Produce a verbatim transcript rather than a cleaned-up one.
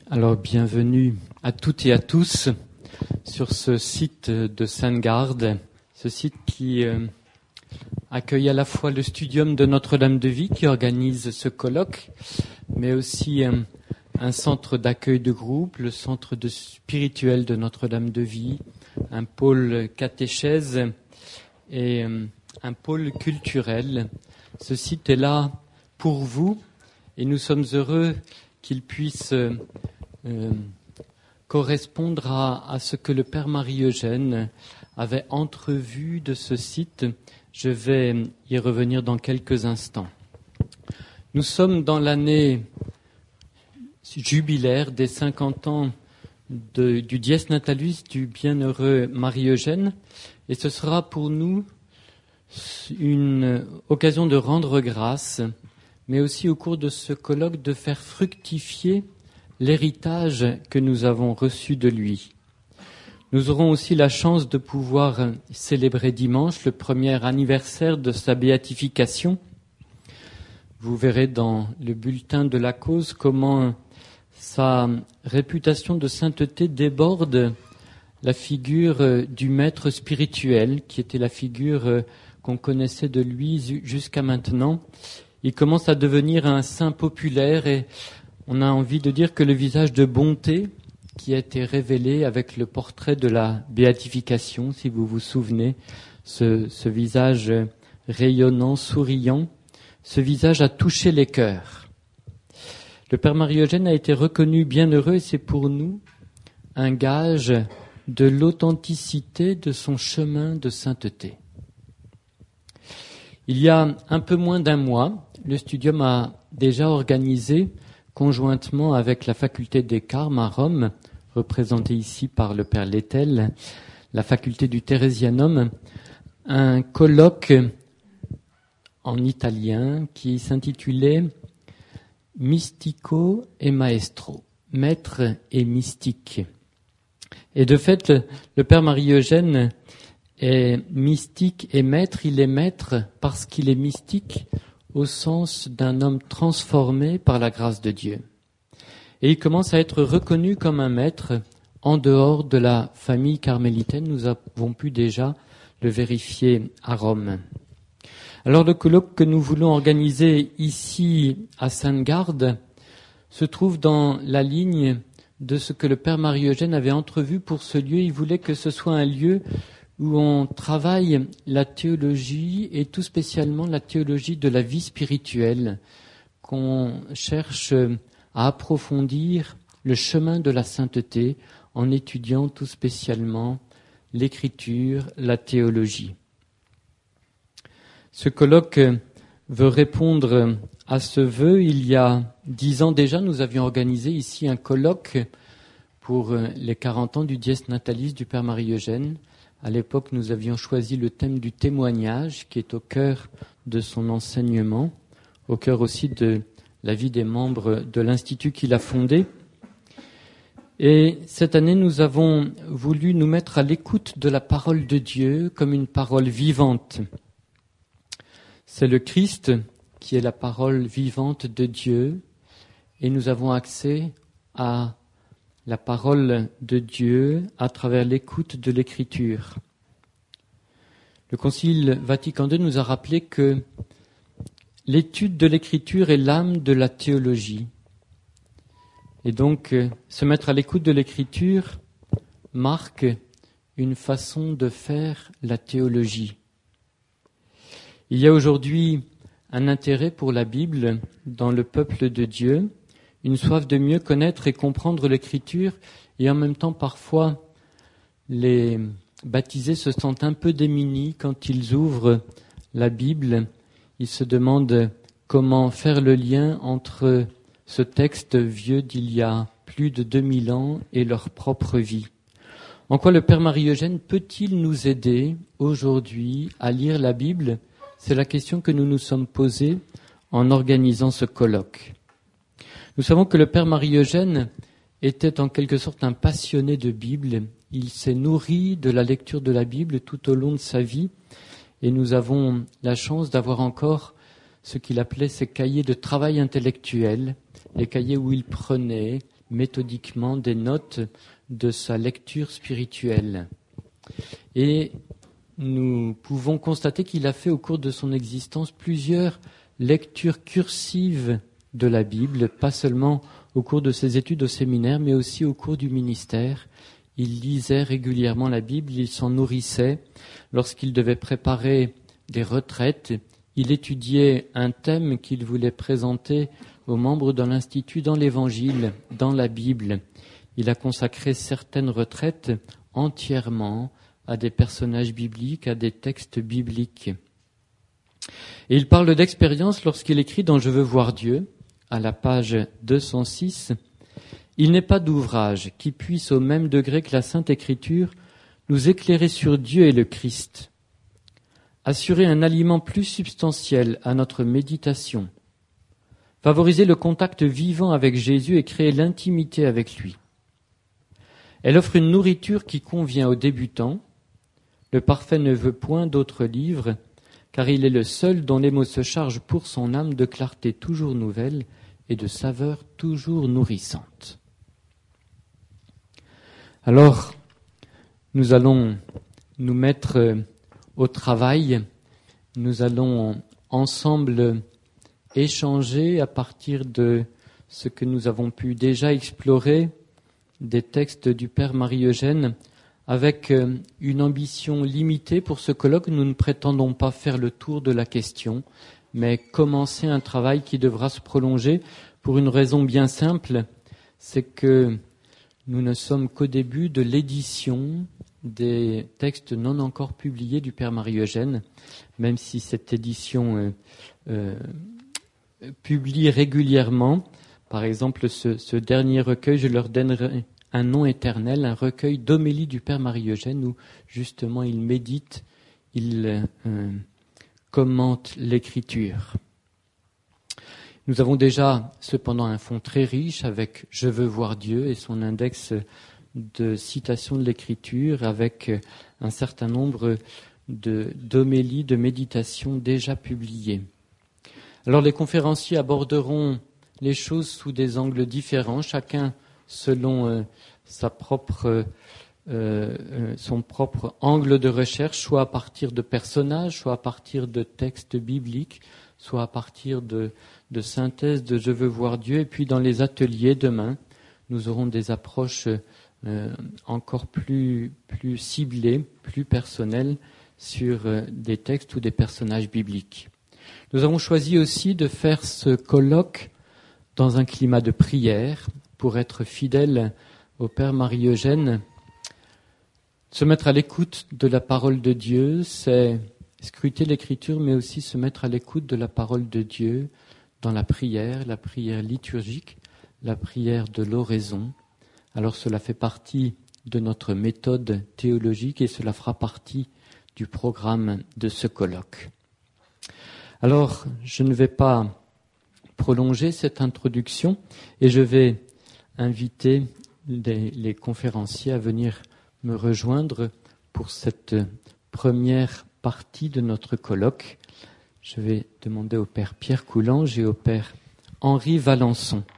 Alors, bienvenue à toutes et à tous sur ce site de Sainte-Garde, ce site qui euh, accueille à la fois le studium de Notre-Dame de Vie qui organise ce colloque, mais aussi euh, un centre d'accueil de groupe, le centre de spirituel de Notre-Dame de Vie, un pôle catéchèse et euh, un pôle culturel. Ce site est là pour vous et nous sommes heureux qu'il puisse euh, euh, correspondre à, à ce que le Père Marie-Eugène avait entrevu de ce site. Je vais y revenir dans quelques instants. Nous sommes dans l'année jubilaire des cinquante ans de, du Dies Natalis du bienheureux Marie-Eugène et ce sera pour nous une occasion de rendre grâce, mais aussi au cours de ce colloque de faire fructifier l'héritage que nous avons reçu de lui. Nous aurons aussi la chance de pouvoir célébrer dimanche le premier anniversaire de sa béatification. Vous verrez dans le bulletin de la cause comment sa réputation de sainteté déborde la figure du maître spirituel, qui était la figure qu'on connaissait de lui jusqu'à maintenant. Il commence à devenir un saint populaire et on a envie de dire que le visage de bonté qui a été révélé avec le portrait de la béatification, si vous vous souvenez, ce, ce visage rayonnant, souriant, ce visage a touché les cœurs. Le Père Marie-Eugène a été reconnu bienheureux et c'est pour nous un gage de l'authenticité de son chemin de sainteté. Il y a un peu moins d'un mois, le Studium a déjà organisé, conjointement avec la faculté des Carmes à Rome, représentée ici par le Père Lettel, la faculté du Thérésianum, un colloque en italien qui s'intitulait Mystico e Maestro, maître et mystique. Et de fait, le Père Marie-Eugène est mystique et maître, il est maître parce qu'il est mystique au sens d'un homme transformé par la grâce de Dieu. Et il commence à être reconnu comme un maître en dehors de la famille carmélitaine. Nous avons pu déjà le vérifier à Rome. Alors le colloque que nous voulons organiser ici à Sainte-Garde se trouve dans la ligne de ce que le Père Marie-Eugène avait entrevu pour ce lieu. Il voulait que ce soit un lieu où on travaille la théologie et tout spécialement la théologie de la vie spirituelle, qu'on cherche à approfondir le chemin de la sainteté en étudiant tout spécialement l'écriture, la théologie. Ce colloque veut répondre à ce vœu. Il y a dix ans déjà, nous avions organisé ici un colloque pour les quarante ans du Dies Natalis du Père Marie-Eugène. À l'époque, nous avions choisi le thème du témoignage qui est au cœur de son enseignement, au cœur aussi de la vie des membres de l'Institut qu'il a fondé. Et cette année, nous avons voulu nous mettre à l'écoute de la parole de Dieu comme une parole vivante. C'est le Christ qui est la parole vivante de Dieu et nous avons accès à la parole de Dieu à travers l'écoute de l'Écriture. Le Concile Vatican deux nous a rappelé que l'étude de l'Écriture est l'âme de la théologie. Et donc, se mettre à l'écoute de l'Écriture marque une façon de faire la théologie. Il y a aujourd'hui un intérêt pour la Bible dans le peuple de Dieu, une soif de mieux connaître et comprendre l'Écriture, et en même temps, parfois, les baptisés se sentent un peu démunis quand ils ouvrent la Bible. Ils se demandent comment faire le lien entre ce texte vieux d'il y a plus de deux mille ans et leur propre vie. En quoi le Père Marie-Eugène peut-il nous aider aujourd'hui à lire la Bible ? C'est la question que nous nous sommes posée en organisant ce colloque. Nous savons que le Père Marie-Eugène était en quelque sorte un passionné de Bible. Il s'est nourri de la lecture de la Bible tout au long de sa vie et nous avons la chance d'avoir encore ce qu'il appelait ses cahiers de travail intellectuel, les cahiers où il prenait méthodiquement des notes de sa lecture spirituelle. Et nous pouvons constater qu'il a fait au cours de son existence plusieurs lectures cursives de la Bible, pas seulement au cours de ses études au séminaire, mais aussi au cours du ministère. Il lisait régulièrement la Bible, il s'en nourrissait. Lorsqu'il devait préparer des retraites, il étudiait un thème qu'il voulait présenter aux membres de l'Institut dans l'Évangile, dans la Bible. Il a consacré certaines retraites entièrement à des personnages bibliques, à des textes bibliques. Et il parle d'expérience lorsqu'il écrit dans « Je veux voir Dieu », à la page deux cent six, « Il n'est pas d'ouvrage qui puisse au même degré que la Sainte Écriture nous éclairer sur Dieu et le Christ, assurer un aliment plus substantiel à notre méditation, favoriser le contact vivant avec Jésus et créer l'intimité avec lui. Elle offre une nourriture qui convient aux débutants. Le parfait ne veut point d'autres livres, car il est le seul dont les mots se chargent pour son âme de clarté toujours nouvelle et de saveur toujours nourrissante. » Alors, nous allons nous mettre au travail, nous allons ensemble échanger à partir de ce que nous avons pu déjà explorer des textes du Père Marie-Eugène, avec une ambition limitée pour ce colloque. Nous ne prétendons pas faire le tour de la question, mais commencer un travail qui devra se prolonger pour une raison bien simple, c'est que nous ne sommes qu'au début de l'édition des textes non encore publiés du Père Marie-Eugène, même si cette édition euh, euh, publie régulièrement. Par exemple, ce, ce dernier recueil, je leur donnerai un nom éternel, un recueil d'homélies du Père Marie-Eugène, où justement il médite, il euh, commente l'Écriture. Nous avons déjà cependant un fond très riche avec « Je veux voir Dieu » et son index de citations de l'Écriture, avec un certain nombre de, d'homélies, de méditations déjà publiées. Alors les conférenciers aborderont les choses sous des angles différents, chacun selon euh, sa propre, euh, euh, son propre angle de recherche, soit à partir de personnages, soit à partir de textes bibliques, soit à partir de, de synthèse de « Je veux voir Dieu ». Et puis dans les ateliers demain, nous aurons des approches euh, encore plus, plus ciblées, plus personnelles sur euh, des textes ou des personnages bibliques. Nous avons choisi aussi de faire ce colloque dans un climat de prière pour être fidèle au Père Marie-Eugène. Se mettre à l'écoute de la parole de Dieu, c'est scruter l'Écriture, mais aussi se mettre à l'écoute de la parole de Dieu dans la prière, la prière liturgique, la prière de l'oraison. Alors cela fait partie de notre méthode théologique et cela fera partie du programme de ce colloque. Alors, je ne vais pas prolonger cette introduction et je vais inviter les, les conférenciers à venir me rejoindre pour cette première partie de notre colloque. Je vais demander au Père Pierre Coulange et au Père Henri Valençon.